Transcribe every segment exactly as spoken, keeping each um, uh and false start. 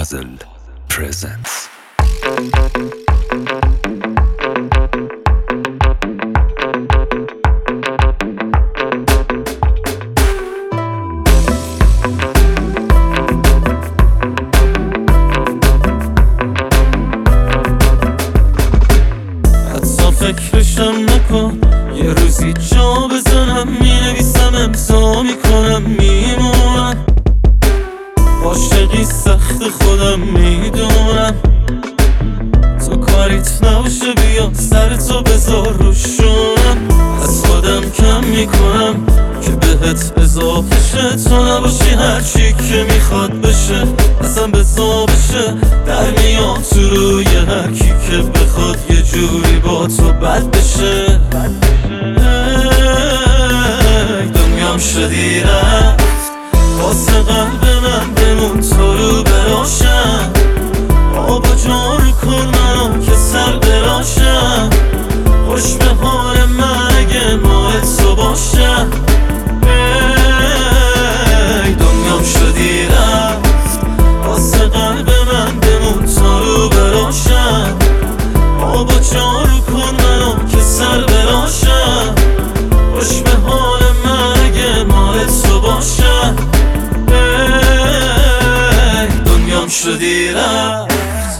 Puzzle presents. حتی فکرشم نکن، یه روزی جا بزنم، مینویسم امضا میکنم میمونم. عاشقی سخت خودم میدونم، تو کاریت نباشه بیا سرتو بذار روشونم. از خودم کم میکنم که بهت اضافه شه، تو نباشی هرچی که میخواد بشه اصلا بزا بشه. در میام تو روی هرکی که بخواد یه جوری با تو بد بشه. ای دنیام شدی رفت، واسه قلب من بمون تو رو براشم. آبا جارو کن منو که سر براشم، خوش به حال من اگه مال تو باشم. ای دنیام شدی رفت، واسه قلب من بمون تو رو براشم. آبا جارو کن منو که سر براشم، خوش به حال من اگه مال تو باشم. ای دنیام شدی رفت.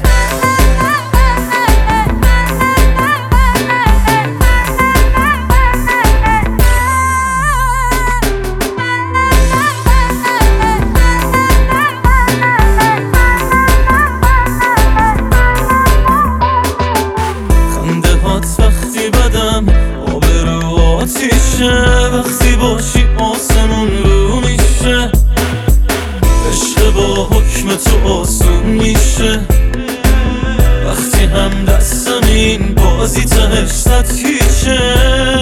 وقتی بدم آبرو آتیشه، وقتی باشی آسمون رو میشه. عشق با حکم تو آسون میشه، وقتی هم دستم این بازی تهش صد کیشه.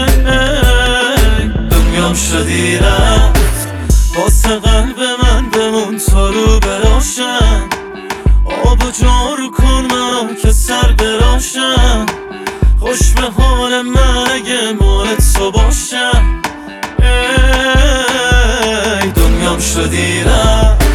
دنیام شدی رفت، واسه قلب من بمون تا رو براشم. آب و جارو کن منو که سر براشم، خوش به حال من اگه مال تو باشم. ای دنیام شدی رفت،